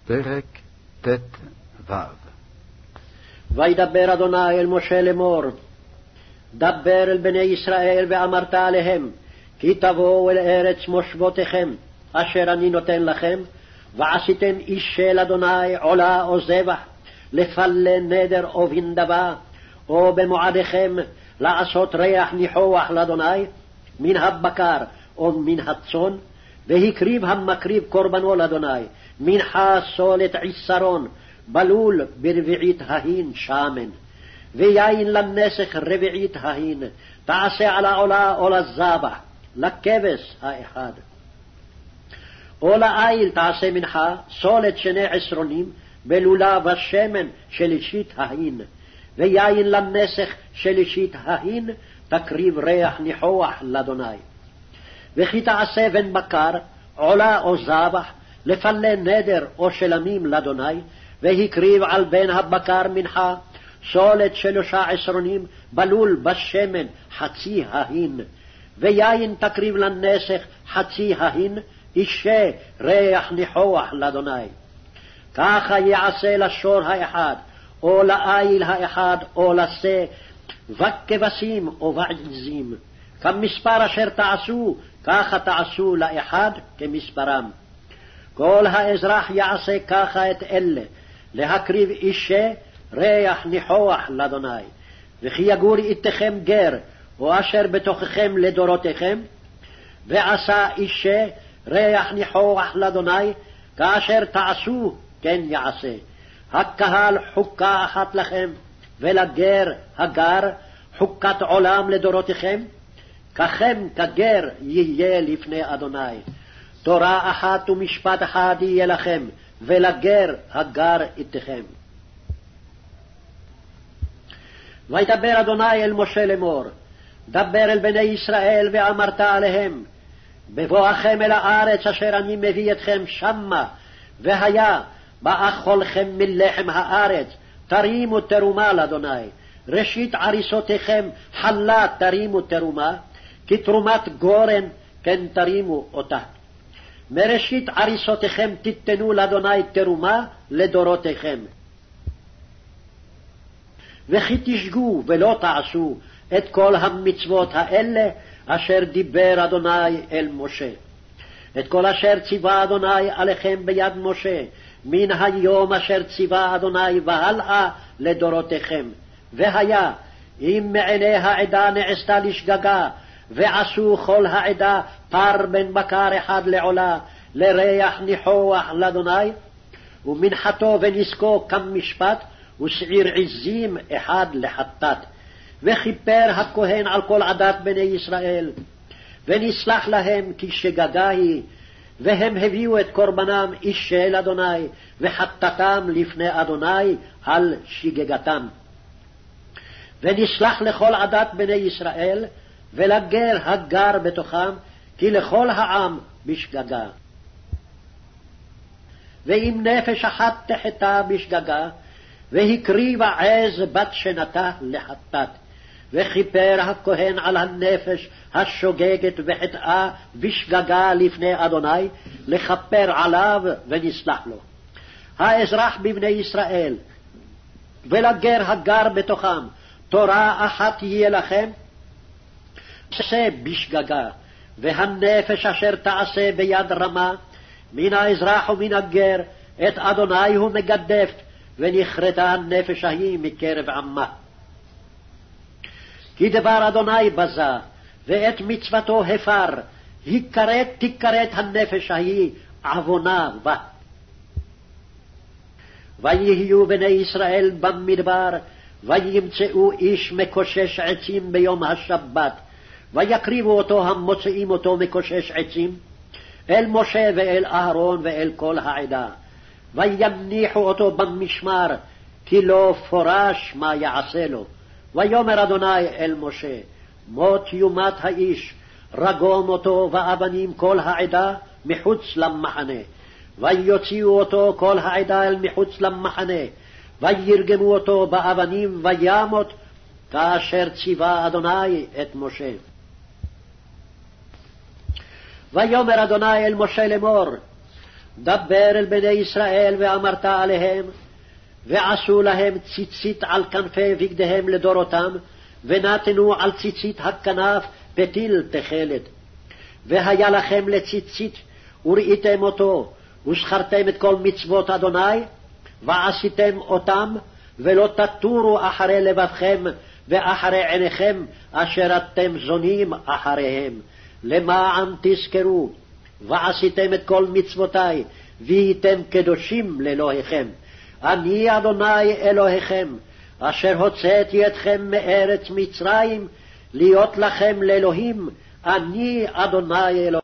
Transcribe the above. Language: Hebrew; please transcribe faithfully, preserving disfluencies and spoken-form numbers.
פרק ט"ו. וידבר אדוני אל משה לאמור, דבר אל בני ישראל ואמרת עליהם, כי תבואו אל ארץ מושבותיכם, אשר אני נותן לכם, ועשיתם איש של אדוני עולה או זבח, לפלה נדר או בנדבה, או במועדיכם לעשות ריח ניחוח לאדוני, מן הבקר או מן הצאן, והקריב המקריב קורבנו לאדוני, מנחה סולת עשרון, בלול ברביעית ההין שמן, ויין לנסך רביעית ההין, תעשה על העולה או לזבח, לכבש האחד. או לעיל תעשה מנחה, סולת שני עשרונים, בלולה ושמן שלישית ההין, ויין לנסך שלישית ההין, תקריב ריח ניחוח לאדוני. וכי תעשה בן בקר, עולה או זבח, לפלה נדר או שלמים לאדוני, והקריב על בן הבקר מנחה, סולת שלושה עשרונים, בלול בשמן חצי ההין, ויין תקריב לנסך חצי ההין, אישה ריח ניחוח לאדוני. ככה יעשה לשור האחד, או לאיל האחד, או לשה, וכבשים או בעזים. כמספר אשר תעשו, ככה תעשו לאחד כמספרם. כל האזרח יעשה ככה את אלה, להקריב אישה ריח ניחוח לאדוני. וכי יגור איתכם גר, או אשר בתוככם לדורותיכם, ועשה אישה ריח ניחוח לאדוני, כאשר תעשו כן יעשה. הקהל חוקה אחת לכם, ולגר הגר חוקת עולם לדורותיכם, ככם כגר יהיה לפני אדוני. תורה אחת ומשפט אחד יהיה לכם, ולגר הגר איתכם. וידבר אדוני אל משה לאמור, דבר אל בני ישראל ואמרת עליהם, בבואכם אל הארץ אשר אני מביא אתכם שמה, והיה באכולכם מלחם הארץ, תרימו תרומה לאדוני. ראשית עריסותיכם חלה תרימו תרומה, כי תרומת גורן כן תרימו אותה. מראשית עריסותיכם תיתנו לאדוני תרומה לדורותיכם. וכי תשגו ולא תעשו את כל המצוות האלה אשר דיבר אדוני אל משה. את כל אשר ציווה אדוני עליכם ביד משה, מן היום אשר ציווה אדוני והלאה לדורותיכם. והיה, אם מעיני העדה נעשתה לשגגה, ועשו כל העדה פר בן בקר אחד לעולה, לריח ניחוח לאדוני, ומנחתו ונזקו כמשפט, ושעיר עזים אחד לחטאת. וכיפר הכהן על כל עדת בני ישראל, ונסלח להם כי שגגה היא, והם הביאו את קורבנם איש של אדוני, וחטאתם לפני אדוני על שגגתם. ונסלח לכל עדת בני ישראל, ולגר הגר בתוכם, כי לכל העם בשגגה. ואם נפש אחת תחטא בשגגה, והקריבה עז בת שנתה לחטאת, וכיפר הכהן על הנפש השוגגת וחטאה בשגגה לפני אדוני, לכפר עליו ונסלח לו. האזרח בבני ישראל, ולגר הגר בתוכם, תורה אחת יהיה לכם, תעשה בשגגה, והנפש אשר תעשה ביד רמה, מן האזרח ומן הגר, את אדוני הוא מגדף, ונכרתה הנפש ההיא מקרב עמה. כי דבר אדוני בזה, ואת מצוותו הפר, הכרת תכרת הנפש ההיא עוונה בה. ויהיו בני ישראל במדבר, וימצאו איש מקושש עצים ביום השבת, ויקריבו אותו המוצאים אותו מקושש עצים, אל משה ואל אהרון ואל כל העדה. ויניחו אותו במשמר, כי לא פורש מה יעשה לו. ויאמר אדוני אל משה, מות יומת האיש, רגום אותו ואבנים כל העדה מחוץ למחנה. ויוציאו אותו כל העדה אל מחוץ למחנה, וירגמו אותו באבנים וימות, כאשר ציווה אדוני את משה. ויאמר אדוני אל משה לאמור, דבר אל בני ישראל ואמרת עליהם, ועשו להם ציצית על כנפי בגדיהם לדורותם, ונתנו על ציצית הכנף פתיל תכלת. והיה לכם לציצית, וראיתם אותו, וזכרתם את כל מצוות אדוני, ועשיתם אותם, ולא תטורו אחרי לבבכם ואחרי עיניכם, אשר אתם זונים אחריהם, למען תזכרו, ועשיתם את כל מצוותי, והייתם קדושים לאלוהיכם. אני אדוני אלוהיכם, אשר הוצאתי אתכם מארץ מצרים, להיות לכם לאלוהים, אני אדוני אלוהיכם.